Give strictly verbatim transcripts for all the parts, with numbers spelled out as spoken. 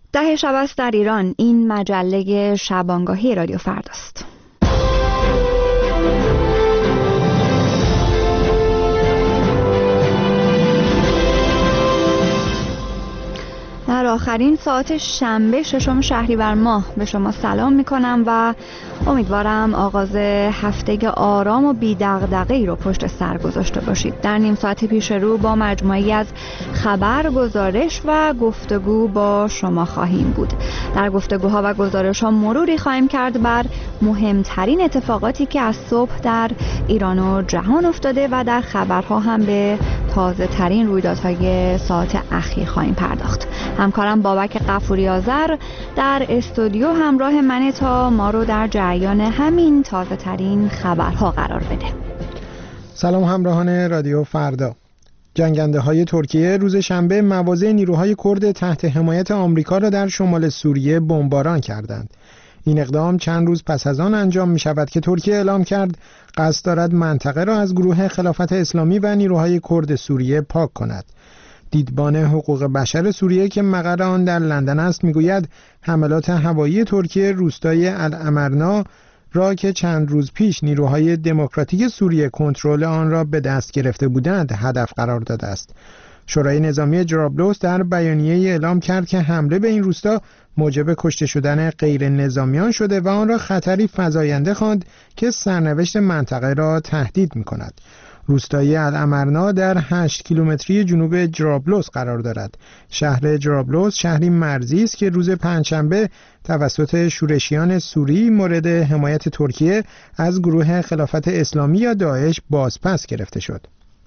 ده شب است در ایران. این مجله شبانگاهی رادیو فرداست. در آخرین ساعت شنبه ششم شهریور ماه به شما سلام میکنم و امیدوارم آغاز هفته آرام و بی دغدغه‌ای رو پشت سر گذاشته باشید. در نیم ساعت پیش رو با مجموعی از خبر، گزارش و گفتگو با شما خواهیم بود. در گفتگوها و گزارش‌ها مروری خواهیم کرد بر مهمترین اتفاقاتی که از صبح در ایران و جهان افتاده و در خبرها هم به تازه ترین رویدادهای ساعت اخیر خواهیم پرداخت. همکارم بابک غفوری آذر در استودیو همراه منه تا ما رو در جریان همین تازه ترین خبرها قرار بده. سلام همراهان رادیو فردا. جنگنده های ترکیه روز شنبه مواضع نیروهای کرد تحت حمایت آمریکا را در شمال سوریه بمباران کردند. این اقدام چند روز پس از آن انجام می شود که ترکیه اعلام کرد قصد دارد منطقه را از گروه خلافت اسلامی و نیروهای کرد سوریه پاک کند. دیدبان حقوق بشر سوریه که مقر آن در لندن است میگوید حملات هوایی ترکیه روستای الامرنا را که چند روز پیش نیروهای دموکراتیک سوریه کنترل آن را به دست گرفته بودند هدف قرار داده است. شورای نظامی جرابلس در بیانیه‌ای اعلام کرد که حمله به این روستا موجب کشته شدن غیر نظامیان شده و آن را خطری فزاینده خواند که سرنوشت منطقه را تهدید می‌کند. روستای الامرنا در هشت کیلومتری جنوب جرابلس قرار دارد. شهر جرابلس شهری مرزی است که روز پنجشنبه توسط شورشیان سوری مورد حمایت ترکیه از گروه خلافت اسلامی یا داعش بازپس گرفته شد.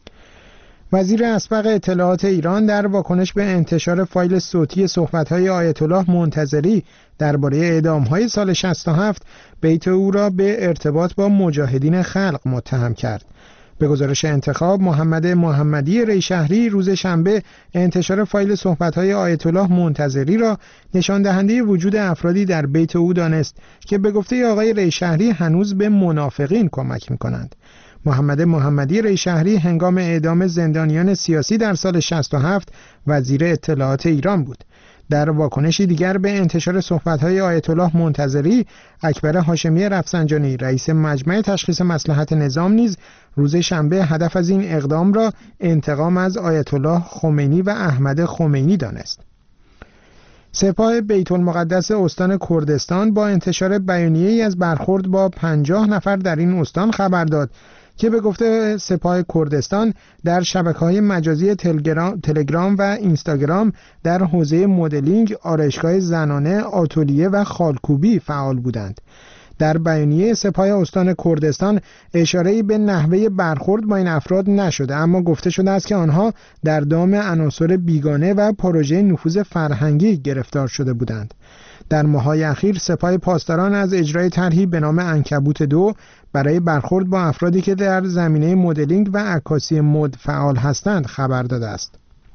وزیر اسبق اطلاعات ایران در واکنش به انتشار فایل صوتی صحبت‌های آیت الله منتظری درباره اعدام‌های سال شصت و هفت بیت او را به ارتباط با مجاهدین خلق متهم کرد. به گزارش انتخاب، محمد محمدی ریشهری روز شنبه انتشار فایل صحبت‌های آیت الله منتظری را نشان دهنده وجود افرادی در بیت او دانست که به گفته آقای ریشهری هنوز به منافقین کمک می‌کنند. محمد محمدی ریشهری هنگام اعدام زندانیان سیاسی در سال شصت و هفت وزیر اطلاعات ایران بود. در واکنشی دیگر به انتشار صحبت‌های آیت الله منتظری، اکبر هاشمی رفسنجانی رئیس مجمع تشخیص مصلحت نظام نیز روز شنبه هدف از این اقدام را انتقام از آیت الله خمینی و احمد خمینی دانست. سپاه بیت المقدس استان کردستان با انتشار بیانیه‌ای از برخورد با پنجاه نفر در این استان خبر داد که به گفته سپاه کردستان در شبکه‌های مجازی تلگرام، تلگرام و اینستاگرام در حوزه مدلینگ، آرایشگاه زنانه، آتلیه و خالکوبی فعال بودند. در بیانیه سپاه استان کردستان اشاره‌ای به نحوه برخورد با این افراد نشده، اما گفته شده است که آنها در دام عناصر بیگانه و پروژه نفوذ فرهنگی گرفتار شده بودند. در ماه‌های اخیر سپاه پاسداران از اجرای طرحی به نام عنکبوت دو برای برخورد با افرادی که در زمینه مدلینگ و عکاسی مد فعال هستند خبر داده است.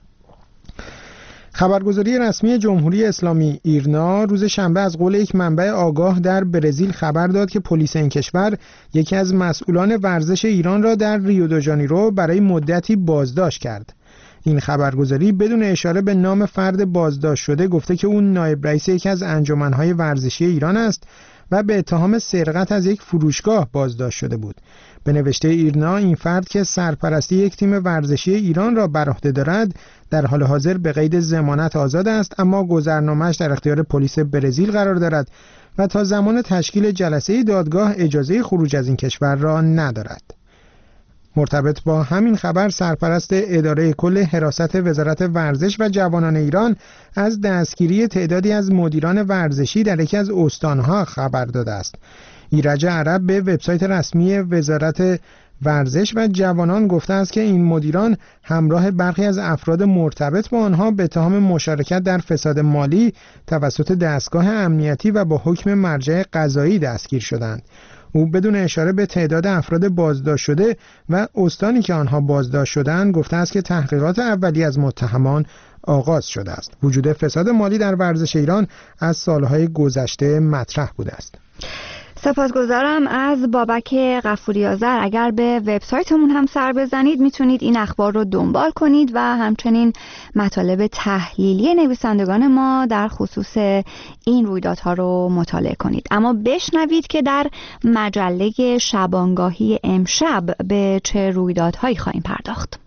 خبرگزاری رسمی جمهوری اسلامی ایرنا روز شنبه از قول یک منبع آگاه در برزیل خبر داد که پلیس این کشور یکی از مسئولان ورزش ایران را در ریو دو ژانیرو برای مدتی بازداشت کرد. این خبرگزاری بدون اشاره به نام فرد بازداشت شده گفته که اون نایب رئیس یکی از انجمن‌های ورزشی ایران است و به اتهام سرقت از یک فروشگاه بازداشت شده بود. به نوشته ایرنا، این فرد که سرپرستی یک تیم ورزشی ایران را بر عهده دارد در حال حاضر به قید ضمانت آزاد است، اما گذرنامه‌اش در اختیار پلیس برزیل قرار دارد و تا زمان تشکیل جلسه دادگاه اجازه خروج از این کشور را ندارد. مرتبط با همین خبر سرپرست اداره کل حراست وزارت ورزش و جوانان ایران از دستگیری تعدادی از مدیران ورزشی در یکی از استانها خبر داده است. ایرج عرب به وبسایت رسمی وزارت ورزش و جوانان گفته است که این مدیران همراه برخی از افراد مرتبط با آنها به اتهام مشارکت در فساد مالی توسط دستگاه امنیتی و با حکم مرجع قضایی دستگیر شدند. او بدون اشاره به تعداد افراد بازداشت شده و استانی که آنها بازداشت شدند گفته است که تحقیقات اولیه از متهمان آغاز شده است. وجود فساد مالی در ورزش ایران از سالهای گذشته مطرح بوده است. سپاسگزارم از بابک غفوری آذر. اگر به وبسایتمون هم سر بزنید میتونید این اخبار رو دنبال کنید و همچنین مطالب تحلیلی نویسندگان ما در خصوص این رویدادها رو مطالعه کنید. اما بشنوید که در مجله شبانگاهی امشب به چه رویدادهایی خواهیم پرداخت.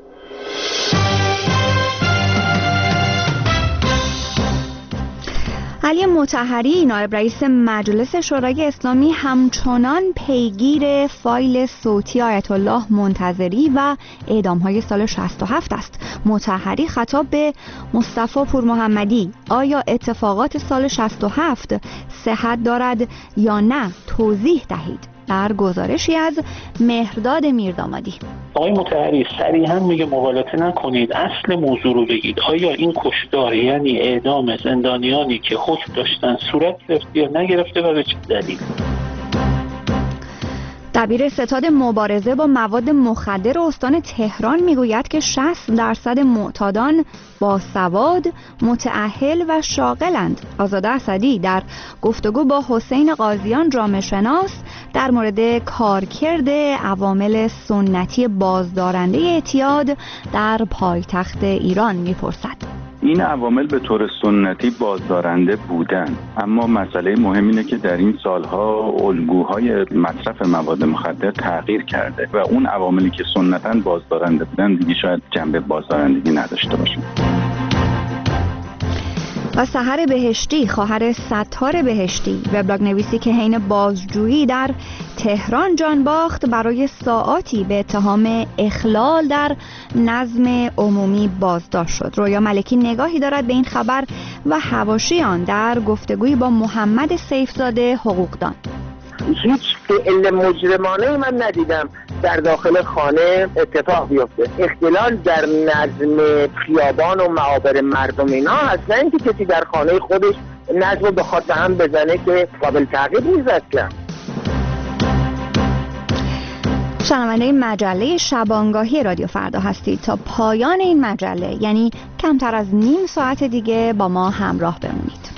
علی مطهری نایب رئیس مجلس شورای اسلامی همچنان پیگیر فایل صوتی آیت الله منتظری و اعدام‌های سال شصت و هفت است. مطهری خطاب به مصطفی پور محمدی: آیا اتفاقات سال شصت و هفت صحت دارد یا نه توضیح دهید، در گزارشی از مهرداد میردامادی. آقای مطهری صریحا میگه مغالطه نکنید، اصل موضوع رو بگید. آیا این کشتار یعنی اعدام زندانیانی که حکم داشتن صورت گرفت یا نگرفته و به چه دلیل؟ دبیر ستاد مبارزه با مواد مخدر استان تهران میگوید که شصت درصد معتادان باسواد، متأهل و شاغلند. آزاده اسدی در گفتگو با حسین قاضیان جامعه شناس در مورد کارکرد عوامل سنتی بازدارنده اعتیاد در پایتخت ایران میپرسد. این عوامل به طور سنتی بازدارنده بودن، اما مسئله مهم اینه که در این سالها الگوهای مصرف مواد مخدر تغییر کرده و اون عواملی که سنتاً بازدارنده بودن دیگه شاید جنبه بازدارندگی نداشته باشن. و سحر بهشتی خواهر ستار بهشتی، وبلاگ نویسی که حین بازجویی در تهران جان باخت، برای ساعاتی به اتهام اخلال در نظم عمومی بازداشت شد. رویا ملکی نگاهی دارد به این خبر و حواشی آن در گفتگویی با محمد سیفزاده حقوقدان. هیچ فعل مجرمانه من ندیدم در داخل خانه اتفاق بیفته. اختلال در نظم خیابان و معابر مردم اینا اصلا اینکه کسی در خانه خودش نظم رو بخواد به هم بزنه که قابل تعقیب نیست اصلا. شنونده مجله شبانگاهی رادیو فردا هستید. تا پایان این مجله، یعنی کمتر از نیم ساعت دیگه، با ما همراه بمونید.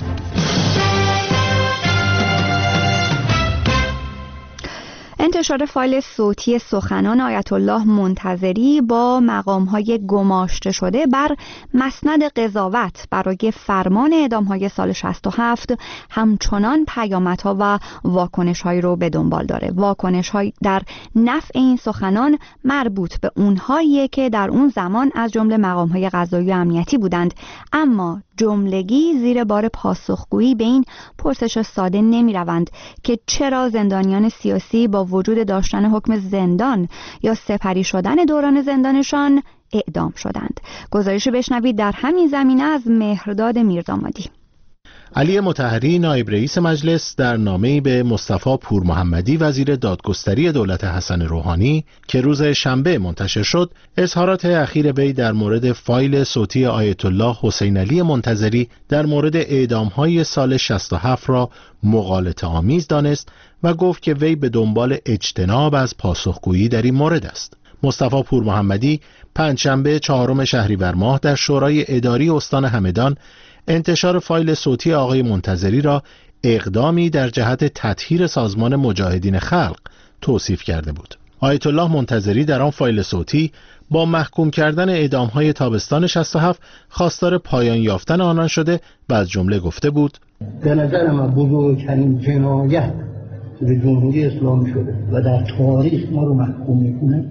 انتشار فایل صوتی سخنان آیت الله منتظری با مقام‌های گماشته شده بر مسند قضاوت برای فرمان اعدام‌های سال شصت و هفت همچنان پیامدها و واکنش‌هایی رو به دنبال داره. واکنش‌های در نفع این سخنان مربوط به اونهایی که در اون زمان از جمله مقام‌های قضایی و امنیتی بودند، اما جملگی زیر بار پاسخگویی به این پرسش ساده نمی روند که چرا زندانیان سیاسی با وجود داشتن حکم زندان یا سپری شدن دوران زندانشان اعدام شدند. گزارش بشنوید در همین زمینه از مهرداد میردامادی. علی مطهری نایب رئیس مجلس در نامه‌ای به مصطفی پور محمدی وزیر دادگستری دولت حسن روحانی که روز شنبه منتشر شد، اظهارات اخیر وی در مورد فایل صوتی آیت الله حسین علی منتظری در مورد اعدام‌های سال شصت و هفت را مغالطه آمیز دانست و گفت که وی به دنبال اجتناب از پاسخگویی در این مورد است. مصطفی پور محمدی پنجشنبه چهارم شهریور ماه در شورای اداری استان همدان انتشار فایل صوتی آقای منتظری را اقدامی در جهت تطهیر سازمان مجاهدین خلق توصیف کرده بود. آیت الله منتظری در آن فایل صوتی با محکوم کردن اعدام‌های تابستان شصت و هفت خواستار پایان یافتن آنان شده و از جمله گفته بود: به نظر من بزرگترین جنایت به جمهوری اسلامی شده و در تاریخ ما رو محکوم میکنه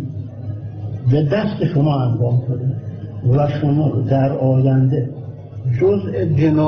به دست شما انجام شده و شما رو در آینده جزء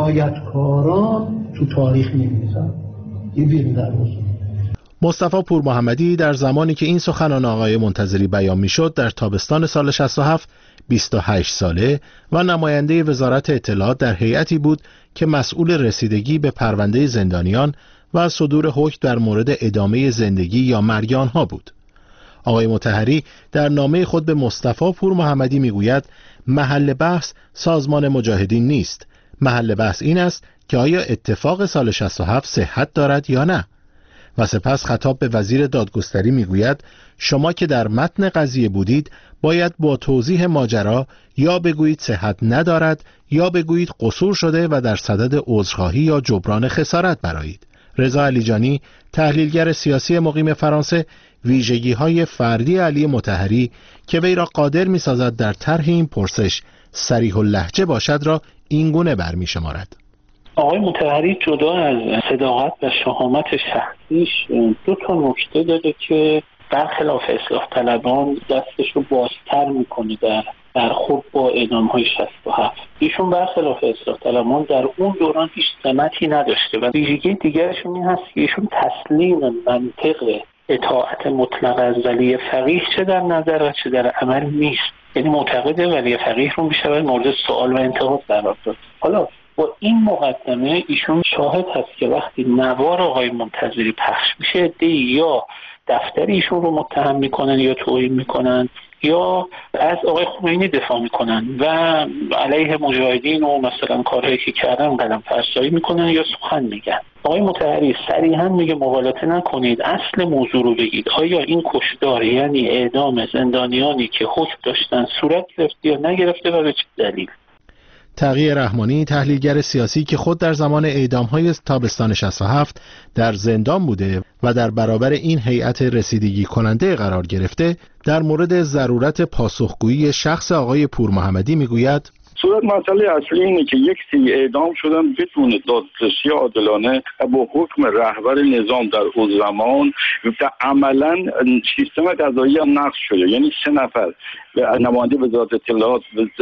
جنایتکاران تو تاریخ می‌نویسن. این بیرون در روز. مصطفی پور محمدی در زمانی که این سخنان آقای منتظری بیان می‌شد در تابستان سال شصت و هفت بیست و هشت ساله و نماینده وزارت اطلاعات در هیئتی بود که مسئول رسیدگی به پرونده زندانیان و صدور حکم در مورد ادامه زندگی یا مرگ آنها بود. آقای مطهری در نامه خود به مصطفی پور محمدی میگوید محل بحث سازمان مجاهدین نیست. محل بحث این است که آیا اتفاق سال شصت و هفت صحت دارد یا نه. و سپس خطاب به وزیر دادگستری میگوید شما که در متن قضیه بودید باید با توضیح ماجرا یا بگویید صحت ندارد یا بگویید قصور شده و در صدد عذرخواهی یا جبران خسارت برآیید رضا علیجانی، تحلیلگر سیاسی مقیم فرانسه، ویژگی‌های فردی علی مطهری که وی را قادر می‌سازد در طرح این پرسش صریح اللهجه باشد را اینگونه برمی‌شمارد. آقای مطهری جدا از صداقت و شهامت شخصیش دو تا نکته داره که برخلاف اصلاح طلبان دستش رو بازتر میکنه در برخورد با اعدام‌های شصت و هفت. ایشون برخلاف اصلاح طلبان در اون دوران هیچ سمتی نداشته و ویژگی دیگرشون این هست که ایشون تسلیم منطق اطاعت مطلق از ولی فقیه چه در نظر و چه در عمل نیست. یعنی معتقده ولی فقیه رو میشه مورد سوال و انتقاد قرار داد. حالا با این مقدمه ایشون شاهد هست که وقتی نوار آقای منتظری پخش میشه عده‌ای یا دفتر ایشون رو متهم میکنن یا توهین میکنن یا از آقای خمینی دفاع میکنن و علیه مجاهدین و مثلا کارهایی که کردن قلم فرسایی میکنن یا سخن میگن. آقای مطهری صریحا میگه مغالطه نکنید، اصل موضوع رو بگید. آیا این کشتار یعنی اعدام زندانیانی که حکم داشتن صورت گرفته یا نگرفته و به چه دلیل؟ تقی رحمانی، تحلیلگر سیاسی که خود در زمان اعدام‌های تابستان شصت و هفت در زندان بوده و در برابر این هیئت رسیدگی کننده قرار گرفته، در مورد ضرورت پاسخگویی شخص آقای پورمحمدی میگوید: صورت مسئله اصلی اینه که یک سری اعدام شدن بدون دادرسی عادلانه و با حکم رهبر نظام در اون زمان و عملا سیستم قضایی هم نقض شده. یعنی سه نفر نماینده وزارت اطلاعات،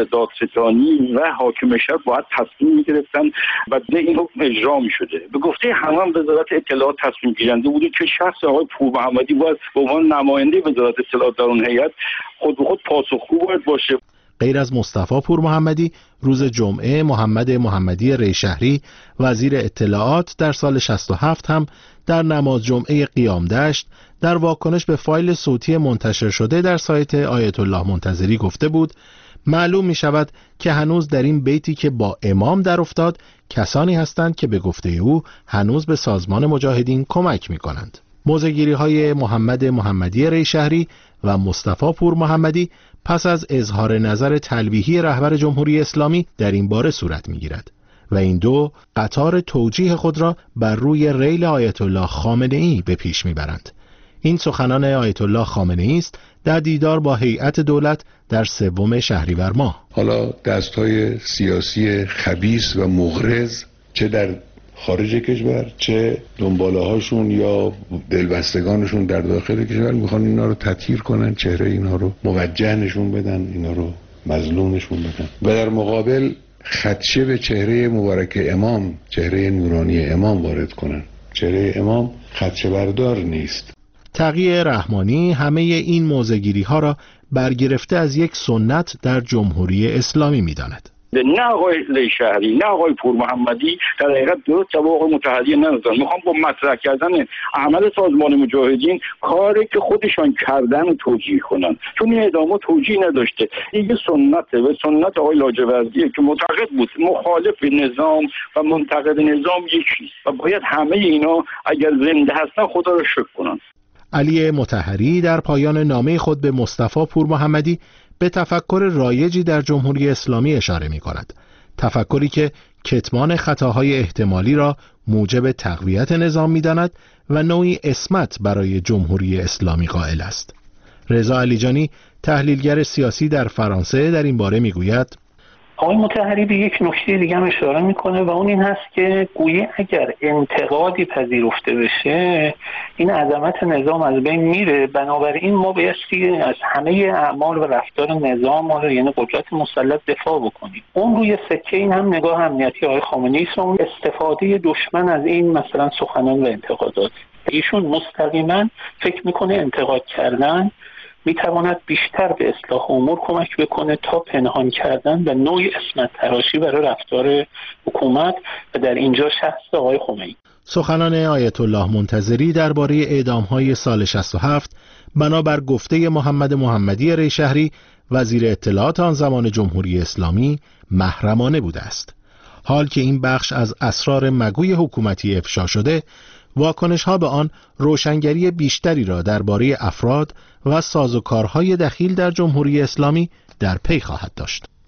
دادستانی و حاکم شهر باید تصمیم می‌گرفتن و این حکم اجرا می‌شده. به گفته همان وزارت اطلاعات تصمیم گیرنده بوده که شخص آقای پورمحمدی باید به عنوان نماینده وزارت اطلاعات در اون هیئت خود به خود پاسخگو باید باشه. غیر از مصطفی پورمحمدی، روز جمعه محمد محمدی ریشهری وزیر اطلاعات در سال شصت و هفت هم در نماز جمعه قیام دشت در واکنش به فایل صوتی منتشر شده در سایت آیت الله منتظری گفته بود: معلوم می شود که هنوز در این بیتی که با امام در افتاد کسانی هستند که به گفته او هنوز به سازمان مجاهدین کمک می کنند. موضع‌گیری های محمد محمدی ریشهری و مصطفی پورمحمدی پس از اظهار نظر تلویحی رهبر جمهوری اسلامی در این باره صورت می‌گیرد و این دو قطار توجیه خود را بر روی ریل آیت الله خامنه‌ای به پیش می‌برند. این سخنان آیت الله خامنه‌ای است در دیدار با هیئت دولت در سوم شهریور ماه. حالا دست‌های سیاسی خبیث و مغرض چه در خارج کشور چه دنباله هاشون یا دلبستگانشون در داخل کشور میخوان اینا رو تطهیر کنن، چهره اینا رو موجه نشون بدن، اینا رو مظلوم نشون بدن و در مقابل خدشه به چهره مبارک امام، چهره نورانی امام وارد کنن. چهره امام خدشه بردار نیست. تقی رحمانی همه این موضع‌گیری ها را برگرفته از یک سنت در جمهوری اسلامی میداند. نه آقای ریشهری نه آقای پورمحمدی در حقیقت درست جواب آقای مطهری ندادن. میخوام با مطرح کردن عمل سازمان مجاهدین کاری که خودشان کردن و توجیه کنن، چون این اعدامات توجیه نداشته. این یه سنته و سنت آقای لاجوردیه که معتقد بود مخالف نظام و منتقد نظام یکیست و باید همه اینا اگر زنده هستن خدا رو شکر کنن. علی مطهری در پایان نامه خود به مصطفی پورمحمدی به تفکر رایجی در جمهوری اسلامی اشاره می کند. تفکری که کتمان خطاهای احتمالی را موجب تقویت نظام می داند و نوعی عصمت برای جمهوری اسلامی قائل است. رضا علیجانی، تحلیلگر سیاسی در فرانسه، در این باره می گوید: آقای مطهری به یک نکته دیگه هم اشاره میکنه و اون این هست که گویی اگر انتقادی پذیرفته بشه این عظمت نظام از بین میره، بنابراین ما بایستی از همه اعمال و رفتار نظام یعنی قدرت مسلط دفاع بکنیم. اون روی سکه این هم نگاه امنیتی آقای خامنه‌ای است، اون استفاده دشمن از این مثلا سخنان و انتقادات. ایشون مستقیما فکر میکنه انتقاد کردن میتواند بیشتر به اصلاح امور کمک بکنه تا پنهان کردن و نوعی عصمت تراشی برای رفتار حکومت و در اینجا شخص آقای خمینی. سخنان آیت الله منتظری درباره اعدام‌های سال شصت و هفت بنابر گفته محمد محمدی ریشهری وزیر اطلاعات آن زمان جمهوری اسلامی محرمانه بوده است. حال که این بخش از اسرار مگوی حکومتی افشا شده، واکنش‌ها به آن روشنگری بیشتری را درباره افراد و سازوکارهای دخیل در جمهوری اسلامی در پی خواهد داشت.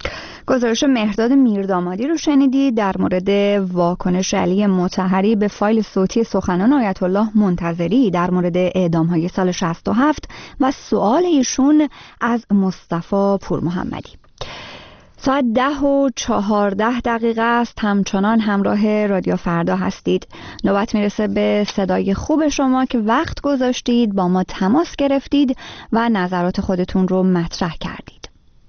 گزارش مهرداد میردامادی رو شنیدید در مورد واکنش علی مطهری به فایل صوتی سخنان آیت الله منتظری در مورد اعدام‌های سال شصت و هفت و سؤال ایشون از مصطفی پورمحمدی. ساعت ده و چهارده دقیقه است. همچنان همراه رادیو فردا هستید. نوبت میرسه به صدای خوب شما که وقت گذاشتید، با ما تماس گرفتید و نظرات خودتون رو مطرح کردید.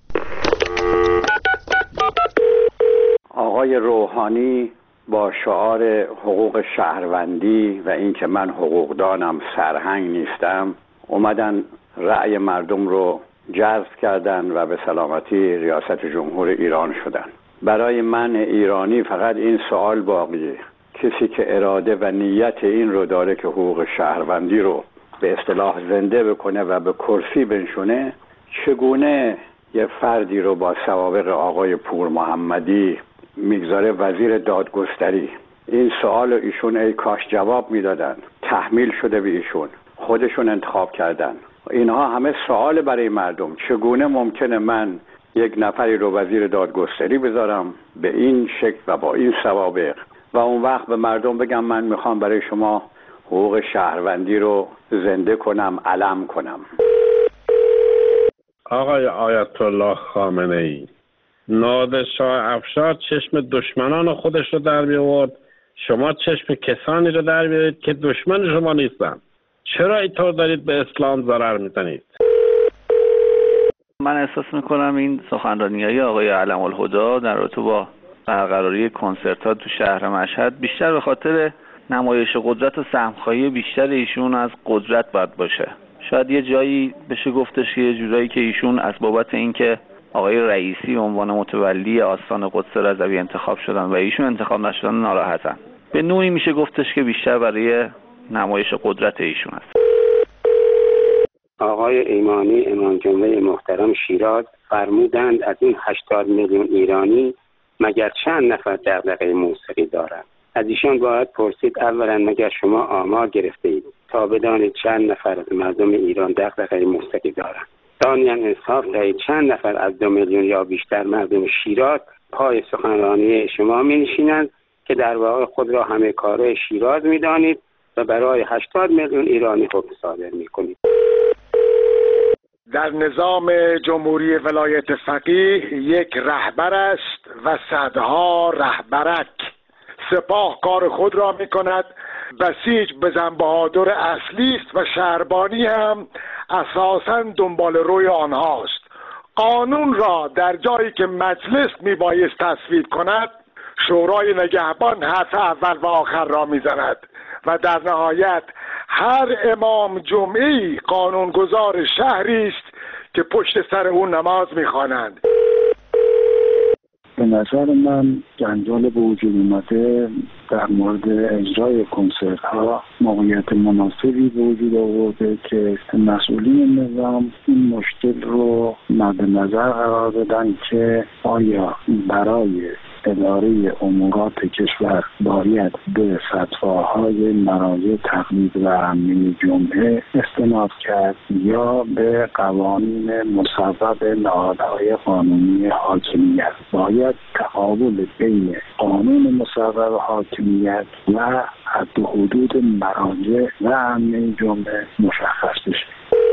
آقای روحانی با شعار حقوق شهروندی و اینکه من حقوقدانم سرهنگ نیستم اومدن رأی مردم رو جذب کردن و به سلامتی ریاست جمهور ایران شدن. برای من ایرانی فقط این سوال باقیه، کسی که اراده و نیت این رو داره که حقوق شهروندی رو به اصطلاح زنده بکنه و به کرسی بنشونه، چگونه یه فردی رو با سوابق آقای پورمحمدی میگذاره وزیر دادگستری؟ این سوال رو ایشون ای کاش جواب میدادن. تحمیل شده به ایشون، خودشون انتخاب کردن. اینها همه سوال برای مردم. چگونه ممکنه من یک نفری رو وزیر دادگستری بذارم به این شکل و با این سوابق و اون وقت به مردم بگم من میخوام برای شما حقوق شهروندی رو زنده کنم، علم کنم؟ آقای آیت الله خامنه ای، نادرشاه افشار چشم دشمنان خودش رو در بیاورد، شما چشم کسانی رو در بیارید که دشمن شما نیستن. چرا اینطور دارید به اسلام ضرر میزنید؟ من احساس میکنم این سخنرانی‌های آقای علم الهدی در رابطه با برقراری کنسرت‌ها تو شهر مشهد بیشتر به خاطر نمایش قدرت و سهم‌خواهی بیشتر ایشون از قدرت باید باشه. شاید یه جایی بشه گفتش یه جورایی که ایشون از بابت اینکه آقای رئیسی به عنوان متولی آستان قدس رضوی انتخاب شدن و ایشون انتخاب نشدن ناراحتن. به نوعی میشه گفتش که بیشتر برای نمایش قدرت ایشون است. آقای ایمانی امام جمعه محترم شیراز فرمودند از این هشتاد میلیون ایرانی مگر چند نفر دغدغه موسیقی دارند؟ از ایشان باید پرسید اولا مگر شما آمار گرفته اید تا بدانید چند نفر از مردم ایران دغدغه موسیقی دارند؟ ثانیاً انصاف دهید چند نفر از دو میلیون یا بیشتر مردم شیراز پای سخنرانی شما می نشینند که در واقع خود را همه کاره شیراز می دانید و برای هشتاد میلیون ایرانی حکم صادر می کنید. در نظام جمهوری ولایت فقیه یک رهبر است و صدها رهبرک. سپاه کار خود را می کند، بسیج بزن بهادر اصلی است و شهربانی هم اساساً دنبال روی آنهاست. قانون را در جایی که مجلس می بایست تصویب کند، شورای نگهبان حرف اول و آخر را می زند و در نهایت هر امام جمعی قانونگذار شهری است که پشت سر او نماز می خوانند. به نظر من جنجال به وجود اومده در مورد اجرای کنسرت ها موقعیت مناسبی به وجود آورده که مسئولین نظام این مشکل رو مد نظر قرار بدن که آیا برای اداره امورات کشور باید به فتواهای مراجع تقلید و امنی جمعه استناد کرد یا به قوانین مصوب نهادهای قانونی حاکمیت. باید تقابل بین قانون مصوب حاکمیت و حد و حدود مراجع و امنی جمعه مشخص بشه.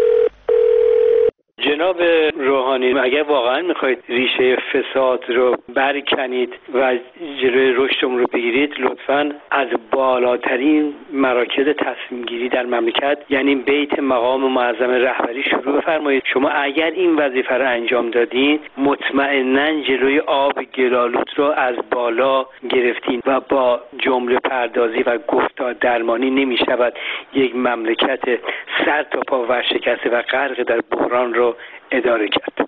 جناب روحانی، اگر واقعا میخواید ریشه فساد رو برکنید و جلوی رشدم رو بگیرید، لطفاً از بالاترین مراکز تصمیم گیری در مملکت یعنی بیت مقام معظم رهبری شروع بفرمایید. شما اگر این وظیفه رو انجام دادین، مطمئناً جلوی آب گلالود رو از بالا گرفتین و با جمله پردازی و گفتار درمانی نمیشود یک مملکت سر تا پا ورشکسته و غرق در بحران رو اداره کرد.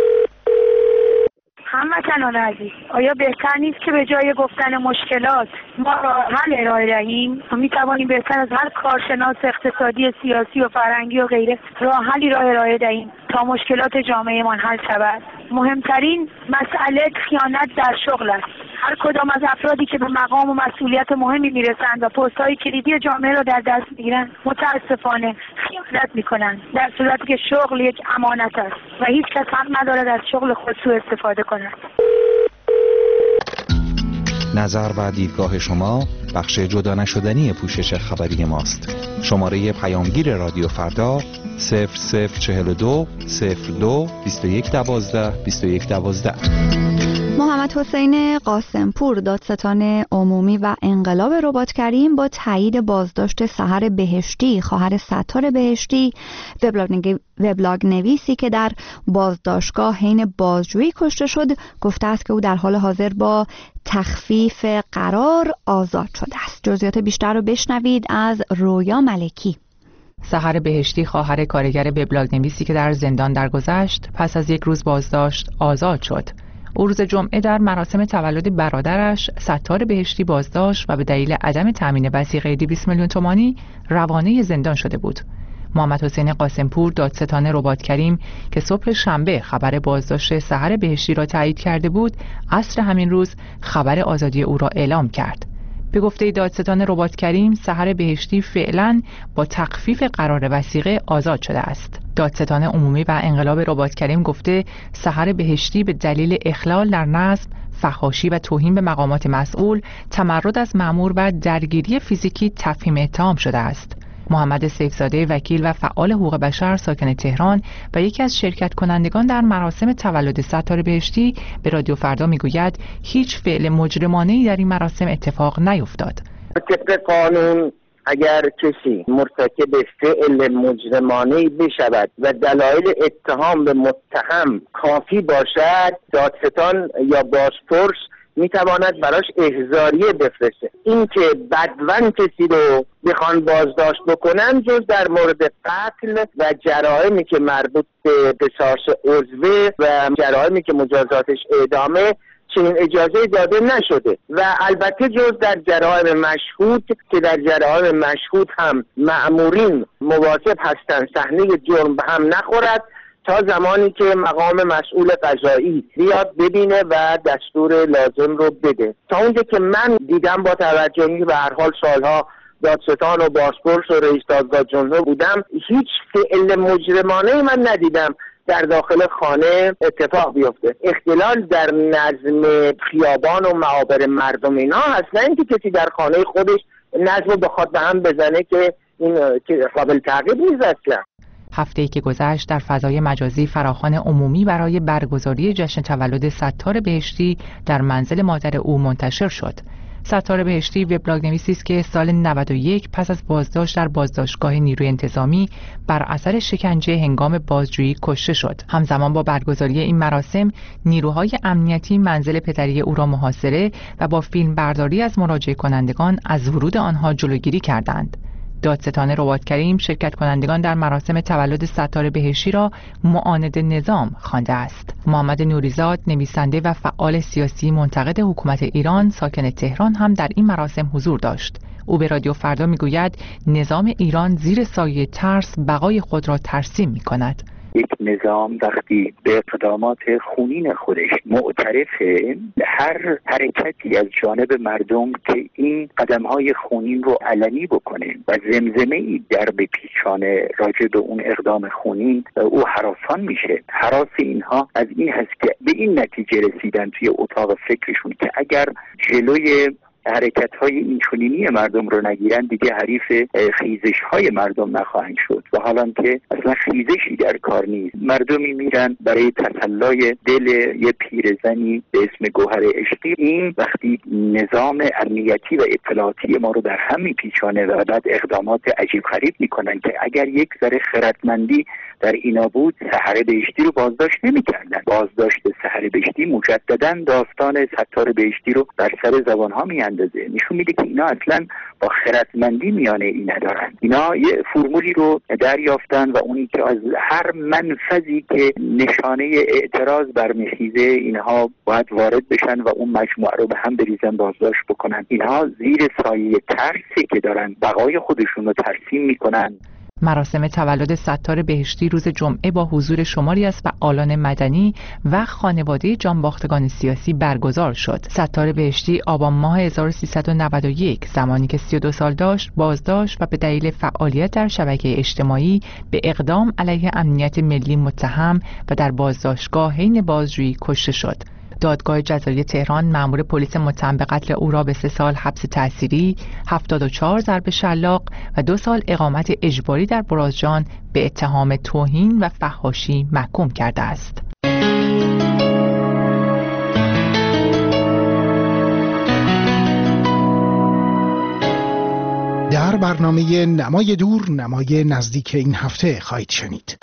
هموطنان عزیز، آیا بهتر نیست که به جای گفتن مشکلات ما راه حل ارائه دهیم؟ ما می توانیم بهتر از هر کارشناس اقتصادی، سیاسی و فرهنگی و غیره راه حلی را ارائه دهیم تا مشکلات جامعهمان حل شود. مهمترین مسئله خیانت در شغل است. هر کدام از افرادی که به مقام و مسئولیت مهمی میرسند و پست‌های کلیدی جامعه را در دست میگیرند، متاسفانه خیانت غفلت میکنن، در صورتی که شغل یک امانت است و هیچ کس حق ندارد از شغل خود سوء استفاده کند. نظر و دیدگاه شما بخش جدا نشدنی پوشش خبری ماست. شماره پیامگیر رادیو فردا صفر صفر چهل و دو صفر دو بیست و یک دوازده بیست و یک دوازده. محمد حسین قاسمپور، دادستان عمومی و انقلاب رباط‌کریم، با تایید بازداشت سحر بهشتی، خواهر ستار بهشتی، وبلاگ نویسی که در بازداشتگاه حین بازجویی کشته شد، گفته است که او در حال حاضر با تخفیف قرار آزاد شده است. جزئیات بیشتر رو بشنوید از رویا ملکی. سحر بهشتی، خواهر کارگر وبلاگ نویسی که در زندان درگذشت، پس از یک روز بازداشت آزاد شد. او روز جمعه در مراسم تولد برادرش ستار بهشتی بازداشت و به دلیل عدم تامین وثیقه دویست میلیون تومانی روانه زندان شده بود. محمد حسین قاسمپور، دادستان رباط‌کریم که صبح شنبه خبر بازداشت سحر بهشتی را تایید کرده بود، عصر همین روز خبر آزادی او را اعلام کرد. به گفته دادستان رباط‌کریم، سحر بهشتی فعلا با تخفیف قرار وثیقه آزاد شده است. دادستان عمومی و انقلاب رباط‌کریم گفته سحر بهشتی به دلیل اخلال در نظم، فحاشی و توهین به مقامات مسئول، تمرد از مأمور و درگیری فیزیکی تفهیم اتهام شده است. محمد سیفزاده، وکیل و فعال حقوق بشر ساکن تهران و یکی از شرکت کنندگان در مراسم تولد ستار بهشتی، به رادیو فردا میگوید هیچ فعل مجرمانه‌ای در این مراسم اتفاق نیفتاد. طبق قانون اگر کسی مرتکب فعل مجرمانه‌ای بشود و دلایل اتهام به متهم کافی باشد، دادستان یا بازپرس میتواند براش احضاریه بفرسته. این که بدون کسی رو بخوان بازداشت بکنن جز در مورد قتل و جرائمی که مربوط به قصاص عضوی و جرائمی که مجازاتش اعدامه چنین اجازه داده نشده و البته جز در جرائم مشهود که در جرائم مشهود هم مأمورین مواظب هستند صحنه جرم به هم نخورد تا زمانی که مقام مسئول قضایی بیاد ببینه و دستور لازم رو بده. تا اونجا که من دیدم با توجهی به هر حال سالها دادستان و بازپرس و رئیس دادگاه جمهور بودم، هیچ فعل مجرمانه من ندیدم در داخل خانه اتفاق بیفته. اختلال در نظم خیابان و معابر مردم اینا هست، نه اینکه کسی در خانه خودش نظم رو بخواد به هم بزنه که این قابل تعقیب نیست اصلا. هفته‌ای که گذشت در فضای مجازی فراخوان عمومی برای برگزاری جشن تولد ستار بهشتی در منزل مادر او منتشر شد. ستار بهشتی وبلاگ نویسی است که سال نود و یک پس از بازداشت در بازداشتگاه نیروی انتظامی بر اثر شکنجه هنگام بازجویی کشته شد. همزمان با برگزاری این مراسم نیروهای امنیتی منزل پدری او را محاصره و با فیلم برداری از مراجعه کنندگان از ورود آنها جلوگیری کردند. دادستان رباط‌کریم شرکت کنندگان در مراسم تولد ستار بهشتی را معاند نظام خوانده است. محمد نوریزاد، نویسنده و فعال سیاسی منتقد حکومت ایران ساکن تهران هم در این مراسم حضور داشت. او به رادیو فردا میگوید نظام ایران زیر سایه ترس بقای خود را ترسیم می‌کند. یک نظام وقتی به اقدامات خونین خودش معترفه، هر حرکتی از جانب مردم که این قدم‌های خونین رو علنی بکنه و زمزمه‌ای در بپیچانه راجع به اون اقدام خونین، او هراسان میشه. هراس اینها از این هست که به این نتیجه رسیدن توی اتاق فکرشون که اگر جلوی حرکت‌های اینچنینی مردم رو نگیرن دیگه حریف خیزش‌های مردم نخواهند شد و حالا که اصلا خیزشی در کار نیست. مردمی میرن برای تسلای دل یه پیرزنی به اسم گوهر عشقی. این وقتی نظام امنیتی و اطلاعاتی ما رو در هم میپیچانه و بعد اقدامات عجیب غریب میکنن که اگر یک ذره خردمندی در اینا بود سحر بهشتی رو بازداشت نمی‌کردن. بازداشت سحر بهشتی مجدداً داستان ستار بهشتی رو بر سر زبان‌ها میاندازه. نشون میده که اینا اصلاً با خردمندی میانه این ندارن. اینا یه فرمولی رو دریافتن و اونی که از هر منفذی که نشانه اعتراض برمیخیزه اینها باید وارد بشن و اون مجموعه رو به هم بریزن بازداشت بکنن. اینها زیر سایه ترسی که دارن بقای خودشون رو ترسیم میکنن. مراسم تولد ستار بهشتی روز جمعه با حضور شماری از فعالان مدنی و خانواده جانباختگان سیاسی برگزار شد. ستار بهشتی آبان ماه هزار و سیصد و نود و یک زمانی که سی و دو سال داشت بازداشت و به دلیل فعالیت در شبکه اجتماعی به اقدام علیه امنیت ملی متهم و در بازداشتگاه حین بازجویی کشته شد. دادگاه جزایی تهران مأمور پلیس متهم به قتل او را به سه سال حبس تحصیلی، هفتاد و چهار ضرب شلاق و دو سال اقامت اجباری در برازجان به اتهام توهین و فحاشی محکوم کرده است. در برنامه نمای دور نمای نزدیک این هفته خواهید شنید.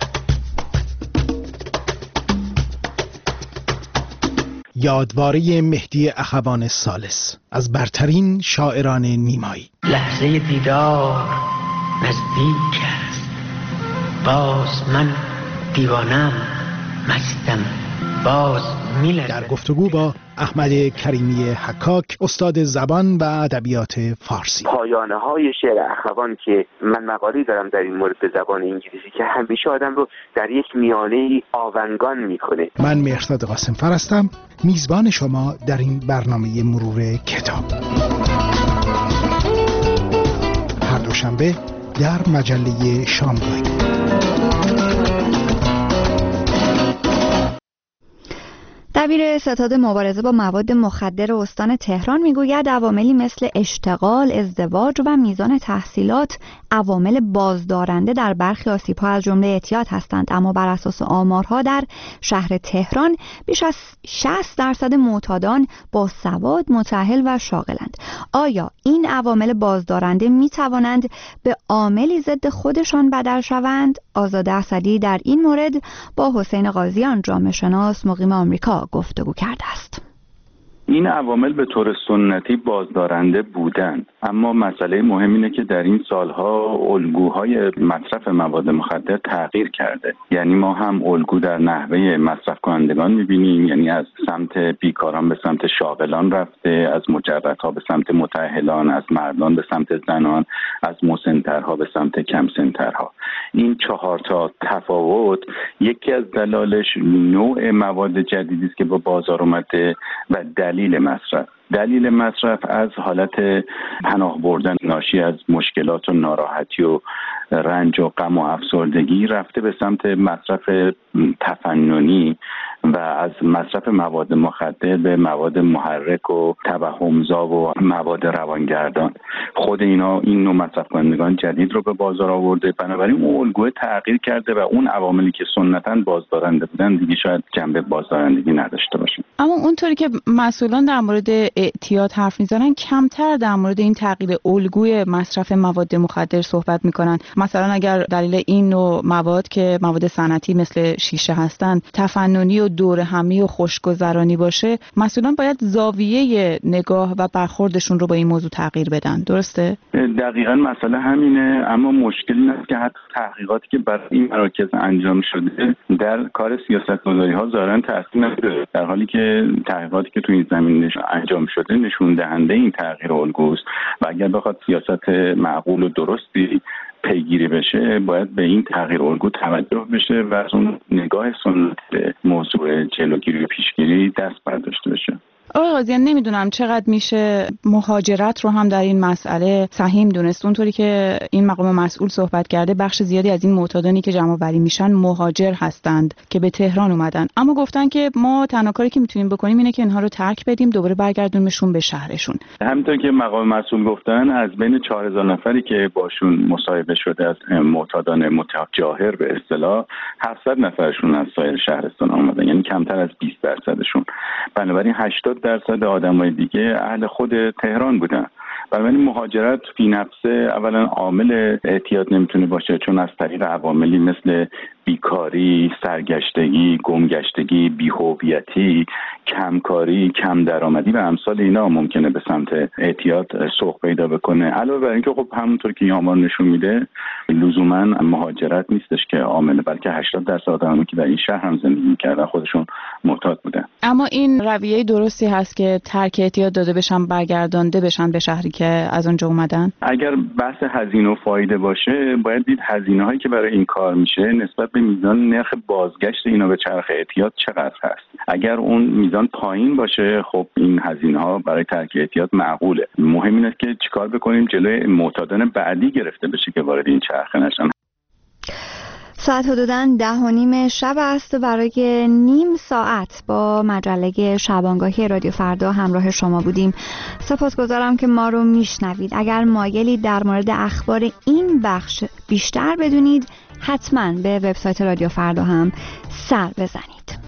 یادواره مهدی اخوان ثالث از برترین شاعران نیمایی. لحظه دیدار نزدیک است، باز من دیوانم مستم، باز میلرزم. در گفتگو با احمد کریمی حکاک، استاد زبان و ادبیات فارسی. پایانه های شعر اخوان که من مقالی دارم در این مورد به زبان انگلیسی که همیشه آدم رو در یک میانه آونگان میکنه. من مهرداد قاسم فر هستم، میزبان شما در این برنامه مرور کتاب. هر دوشنبه در مجله شامگاهی. دبیر ستاد مبارزه با مواد مخدر استان تهران میگوید عواملی مثل اشتغال، ازدواج و میزان تحصیلات عوامل بازدارنده در برخی آسیب‌ها از جمله اعتیاد هستند، اما بر اساس آمارها در شهر تهران بیش از شصت درصد معتادان با سواد متأهل و شاغلند. آیا این عوامل بازدارنده میتوانند به عاملی ضد خودشان بدل شوند؟ آزاد اسدی در این مورد با حسین قاضیان جامعه شناس مقیم آمریکا گفتگو کرده است. این عوامل به طور سنتی بازدارنده بودن، اما مسئله مهم اینه که در این سالها الگوهای مصرف مواد مخدر تغییر کرده. یعنی ما هم الگو در نحوه مصرف کنندگان میبینیم، یعنی از سمت بیکاران به سمت شاغلان رفته، از مجردها به سمت متأهلان، از مردان به سمت زنان، از مسن‌ترها به سمت کم سن‌ترها. این چهار تا تفاوت یکی از دلایلش نوع مواد جدیدی است که با بازار اومده و دلیل مصرف. دلیل مصرف از حالت پناه بردن ناشی از مشکلات و ناراحتی و رنج و غم و افسردگی رفته به سمت مصرف تفننی و از مصرف مواد مخدر به مواد محرک و توهمزا و مواد روانگردان. خود اینا این نوع مصرف کنندگان جدید رو به بازار آورده، بنابراین اون الگوی تغییر کرده و اون عواملی که سنتاً بازدارنده بودن دیگه شاید جنبه بازدارندگی نداشته باشه. اما اونطوری که مسئولان در مورد اعتیاد حرف میزنن کمتر در مورد این تغییر الگوی مصرف مواد مخدر صحبت میکنن. مثلا اگر دلیل این نوع مواد که مواد صنعتی مثل شیشه هستند تفننی و دوره همی و خوشگذرانی باشه، مسئولان باید زاویه نگاه و برخوردشون رو با این موضوع تغییر بدن. درسته؟ دقیقاً مسئله همینه، اما مشکل این است که حتی تحقیقاتی که برای این مراکز انجام شده در کار سیاست‌گذاری ها ظاهراً تاثیر نداره، در حالی که تحقیقاتی که تو این زمینه انجام شده نشون دهنده این تغییر الگوست و اگر بخواد سیاست معقول و درستی پیگیری بشه باید به این تغییر الگو توجه بشه و از اون نگاه سنتی موضوع جلوگیری و پیشگیری دست برداشته بشه. آقای قاضیان، نمیدونم چقدر میشه مهاجرت رو هم در این مسئله سهیم دونست. اونطوری که این مقام مسئول صحبت کرده بخش زیادی از این معتادانی که جمع آوری میشن مهاجر هستند که به تهران اومدن، اما گفتن که ما تنها کاری که میتونیم بکنیم اینه که اینها رو ترک بدیم، دوباره برگردونیمشون به شهرشون. همونطور که مقام مسئول گفتن از بین چهار هزار نفری که باشون مصاحبه شده از معتادان متجاهر به اصطلاح هفتصد نفرشون از سایر شهرستان اومدن، یعنی کمتر از بیست درصدشون. بنابراین هشتاد درصد آدمای دیگه اهل خود تهران بودن. بنابراین مهاجرت فی نفسه اولا عامل اعتیاد نمیتونه باشه، چون از طریق عواملی مثل بیکاری، سرگشتگی، گمگشتگی، بی‌هویتی، کمکاری، کم درآمدی و امثال اینا ممکنه به سمت اعتیاد سوق پیدا بکنه. علاوه بر اینکه خب همونطور که این آمار نشون میده لزوما مهاجرت نیستش که عامل، بلکه هشتاد درصد آدمایی که در این شهر هم زندگی می‌کردن خودشون معتاد بودن. اما این رویه درستی هست که ترک اعتیاد داده بشن، برگردانده بشن به شهری که از اونجا اومدن؟ اگر بحث هزینه و فایده باشه باید دید هزینه‌هایی که برای این کار میشه نسبت به میزان نرخ بازگشت اینا به چرخ اعتیاد چقدر هست. اگر اون میزان پایین باشه خب این هزینه‌ها برای ترک اعتیاد معقوله. مهم اینه که چیکار بکنیم جلوی معتادان بعدی گرفته بشه که وارد این چرخه نشن. ساعت حدوداً ده و نیم شب است. برای نیم ساعت با مجله شبانگاهی رادیو فردا همراه شما بودیم. سپاسگزارم که ما رو میشنوید. اگر مایلی در مورد اخبار این بخش بیشتر بدونید حتما به وبسایت رادیو فردا هم سر بزنید.